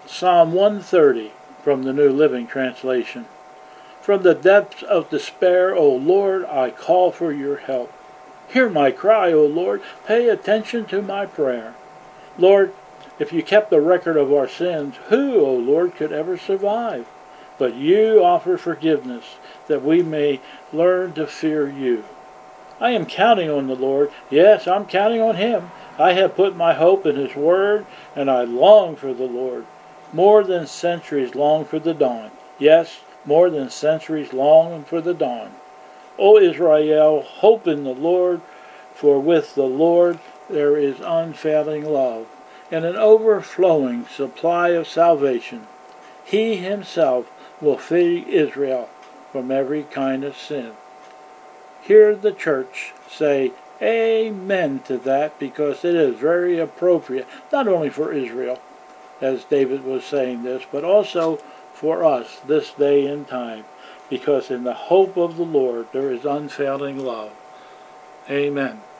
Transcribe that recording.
Psalm 130 from the New Living Translation. From the depths of despair, O Lord, I call for your help. Hear my cry, O Lord. Pay attention to my prayer. Lord, if you kept the record of our sins, who, O Lord, could ever survive? But you offer forgiveness, that we may learn to fear you. I am counting on the Lord. Yes, I'm counting on him. I have put my hope in his word, and I long for the Lord. More than centuries long for the dawn. Yes, more than centuries long for the dawn. O Israel, hope in the Lord, for with the Lord there is unfailing love, and an overflowing supply of salvation. He himself will free Israel from every kind of sin. Hear the church say amen to that, because it is very appropriate, not only for Israel, as David was saying this, but also for us this day and time, because in the hope of the Lord there is unfailing love. Amen.